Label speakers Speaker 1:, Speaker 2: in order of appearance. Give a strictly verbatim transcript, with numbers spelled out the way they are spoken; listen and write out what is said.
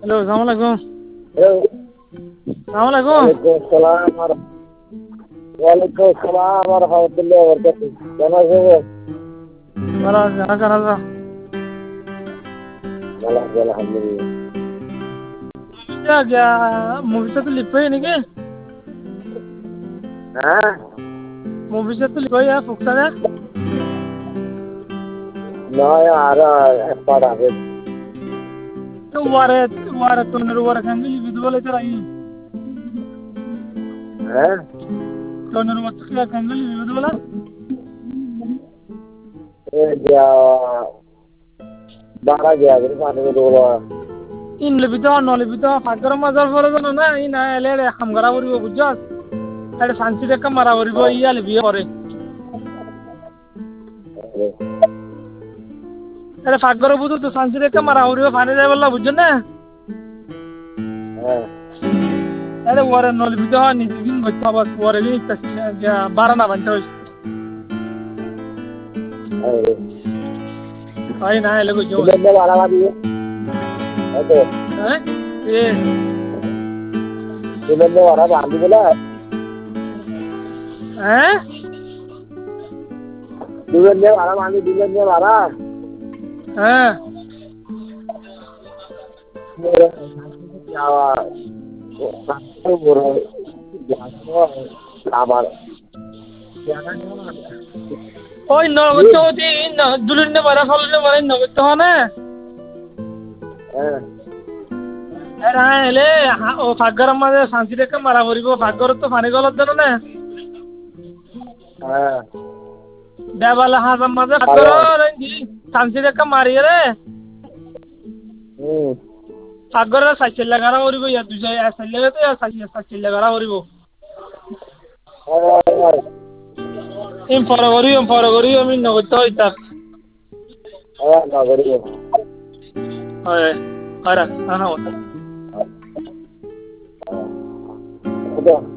Speaker 1: Hello, আসসালামু আলাইকুম।
Speaker 2: Hello.
Speaker 1: আসসালামু আলাইকুম।
Speaker 2: ওয়ালাইকুম আসসালাম আর ওয়ালাইকুম আসসালাম ওয়া রাহমাতুল্লাহি ওয়া বারাকাতুহু। কেমন আছেন?
Speaker 1: ভালো আছি, আছেন আছেন।
Speaker 2: ভালো আছি আলহামদুলিল্লাহ।
Speaker 1: আচ্ছা, মুভিটা তো লিপ হয়ে নাকি?
Speaker 2: হ্যাঁ?
Speaker 1: মুভিটা তো লিপ হয়ে ফুকসা না?
Speaker 2: নয় আর এক পাট আছে।
Speaker 1: তো ওয়ারে ওয়ারে তো নর ওয়ারে খাঙ্গি লিপ বলে তো রাই।
Speaker 2: হ্যাঁ?
Speaker 1: তো নর ওয়ারে খাঙ্গি লিপ বলে?
Speaker 2: এ যা বারা গয়া রে পানি দোলা।
Speaker 1: ইন লিপিতো অন্য লিপিতো ফাগর মাজার পরে জানো না ই না এলে খামগারা করিব বুঝছস? আরে ফান্সি দেখা মারা করিব ইয়া লিপি করে। আরে ফাগর বুঝু তো ফান্সি দেখা মারা করিব ফানি যাই বললা বুঝছ না?
Speaker 2: হ্যাঁ।
Speaker 1: আরে ওয়ারে ন লিপিতো নি দিন গচ্ছা বাস ওয়ারে নি তাসি বারা না বানতে হইছে।
Speaker 2: আরে
Speaker 1: আই না এলে গো
Speaker 2: তুমি নে বারা দিও। ওকে।
Speaker 1: হ্যাঁ? এ
Speaker 2: তুমি নে বারা বাঁধি বলা।
Speaker 1: হ্যাঁ?
Speaker 2: তুমি নে বারা বাঁধি দিলে নে বারা।
Speaker 1: হ্যাঁ।
Speaker 2: যাওয়া বড় আবার
Speaker 1: ওই নগদ হতি দুলিন নে বারা ফলনে বারা নগদ হনে
Speaker 2: হ্যাঁ
Speaker 1: এরা এলে ও ফাগর মাঝে শান্তি রেখে মারা করিব ফাগর তো পানি গলত দেন না
Speaker 2: হ্যাঁ
Speaker 1: দেবালা হাজার মাঝে ফাগর শান্তি রেখে মারিয়ে রে
Speaker 2: হুম
Speaker 1: ফাগর সাইকেল লাগারা করিব ইয়া দুইশো সাইকেল তো সাইকেল লাগারা করিব ইম ফর করি ইম ফর করি আমি নগদ হইতা
Speaker 2: হ্যাঁ না করি
Speaker 1: হয় আরা না না
Speaker 2: হ্যাঁ